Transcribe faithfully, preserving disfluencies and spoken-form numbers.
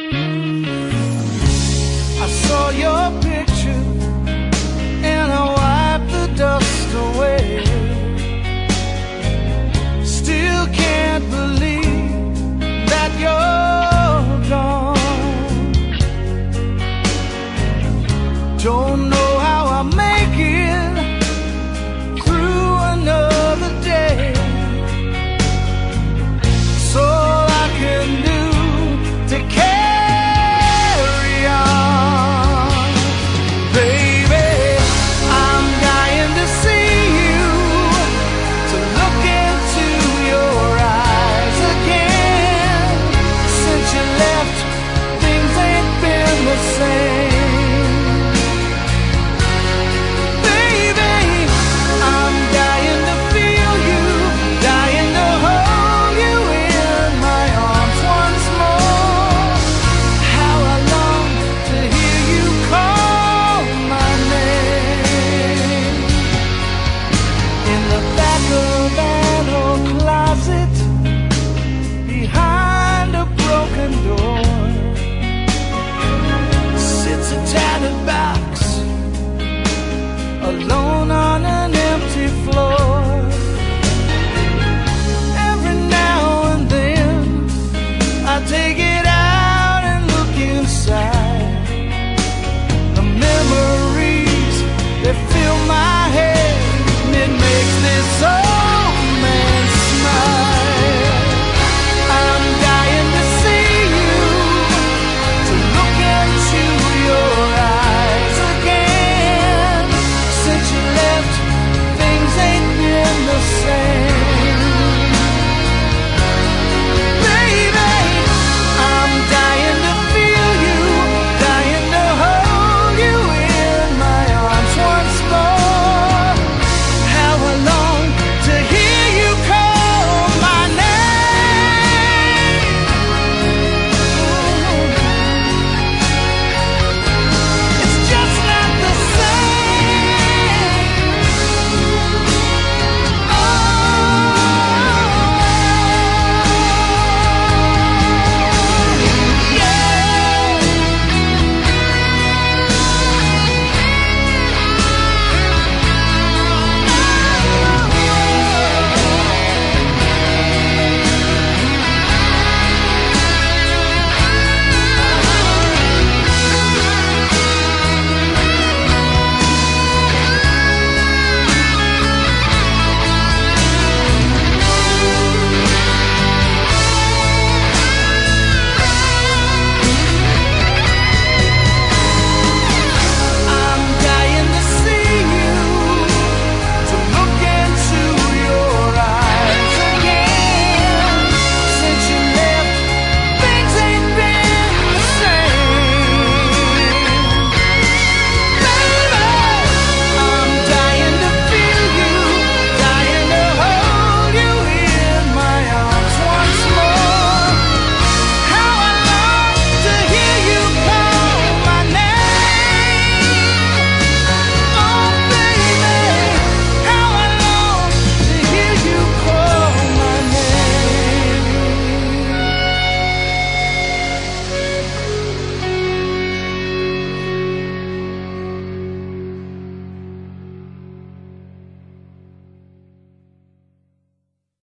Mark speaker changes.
Speaker 1: I saw your picture and I wiped the dust away. Still can't believe that you're gone. Don't know how I make it through another day. So all I can do to carry on, baby, I'm dying to see you, to look into your eyes again. Since you left, things ain't been the same. Baby, I'm dying to feel you, dying to hold you in my arms once more. How I long to hear you call my name. In the back of an old closet, behind a broken door, sits a tattered box, alone on an empty floor. Every now and then I take